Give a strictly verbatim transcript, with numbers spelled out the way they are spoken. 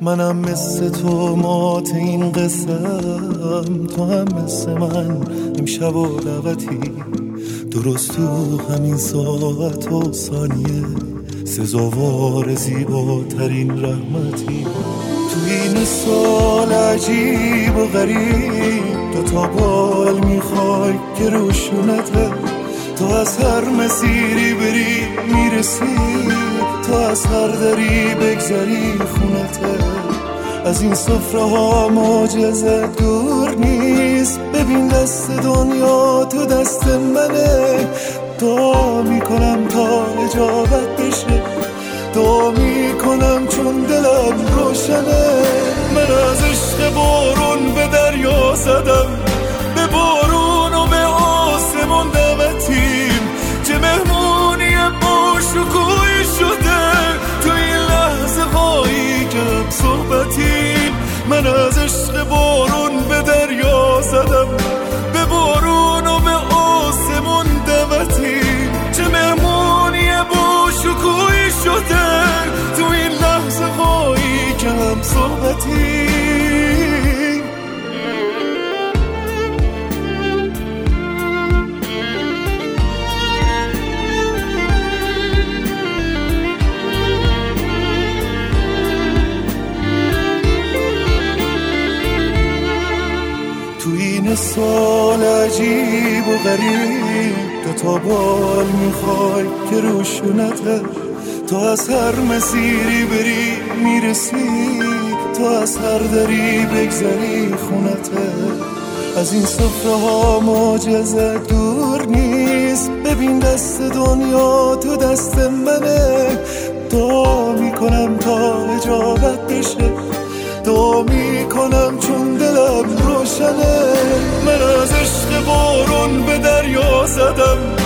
منم مثل تو مات این قسم، تو هم مثل من امشب و دعوتی، درست تو همین ساعت و ثانیه سزاوار زیباترین رحمتی. تو این سال عجیب و غریب دو تا بال میخوای که روشونته، تو از هر مسیری بری میرسی، تو از هر دری بگذری خونته. از این سفره ها معجزه دور نیست، ببین دست دنیا تو دست منه. دعا میکنم تا اجابت بشه، دعا میکنم چون دلم روشنه. من از عشق بارون به دریا زدم، به بارون و به آسمون دمتیم، چه مهمونی با شکوهی شده تو این لحظه هایی که هم صحبتیم. من از عشق بارون به دریا زدم، به بارون و به آسمون دمتیم، چه مهمونی با شکوهی شده تو این لحظه هایی که هم صحبتیم. تو این سال عجیب و غریب دو تا بال میخوای که روشونته، تو از هر مسیری بری میرسی، تو از هر دری بگذری خونته. از این سفره ها معجزه دور نیست، ببین دست دنیا تو دست منه. دعا میکنم تا اجابت بشه، دعا میکنم چون دلم روشنه. من از عشق بارون به دریا زدم،